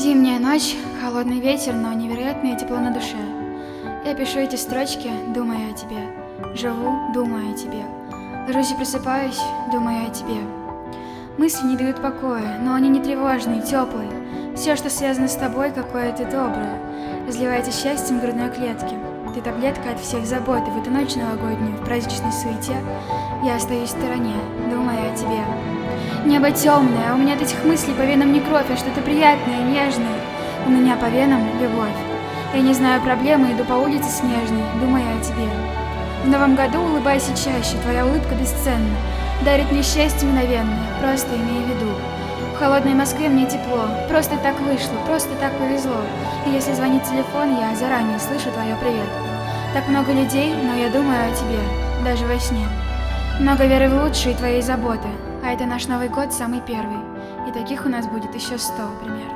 Зимняя ночь, холодный ветер, но невероятное тепло на душе. Я пишу эти строчки, думая о тебе. Живу, думая о тебе. Ложусь и просыпаюсь, думая о тебе. Мысли не дают покоя, но они не тревожные, теплые. Все, что связано с тобой, какое-то доброе, разливается счастьем в грудной клетке. Ты таблетка от всех забот, и в эту ночь новогоднюю, в праздничной суете, я остаюсь в стороне, думая о тебе. Небо темное, а у меня от этих мыслей по венам не кровь, а что-то приятное, нежное. У меня по венам любовь. Я не знаю проблемы, иду по улице снежной, думая о тебе. В новом году улыбайся чаще, твоя улыбка бесценна, дарит мне счастье мгновенное, просто имей в виду. В холодной Москве мне тепло, просто так вышло, просто так повезло. И если звонит телефон, я заранее слышу твое привет. Так много людей, но я думаю о тебе, даже во сне. Много веры в лучшие твоей заботы, а это наш Новый год самый первый. И таких у нас будет еще 100 примерно.